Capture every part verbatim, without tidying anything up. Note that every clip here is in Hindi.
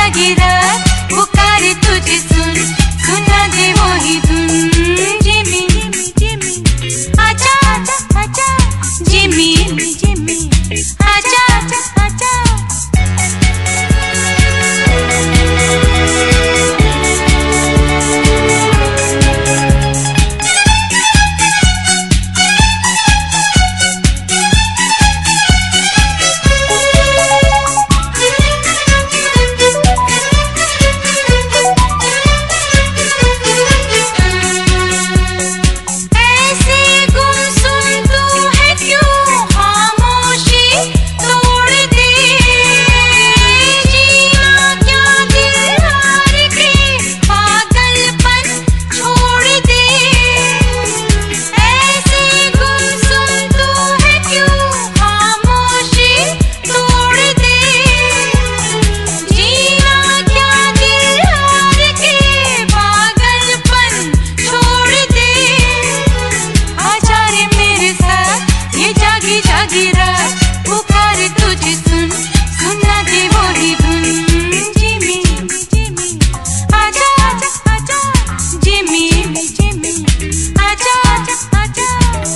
जागी रात पुकारे तुझे सुन, सुना दे वही धुन। जिमी जिमी आजा आजा आजा, जिमी जिमी आजा आजा आजा। जागी रात पुकारे तुझे सुन, सुना दे वही धुन। जिमी जिमी आजा आजा आजा, जिमी जिमी आजा आजा आजा।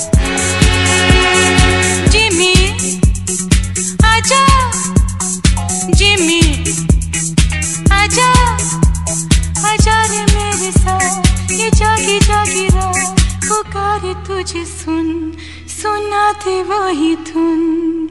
जिमी आजा, जिमी आजा, आजा रे मेरे साथ ये जागी जागी रात पुकारे तुझे सुन, सुना दे वही धुन।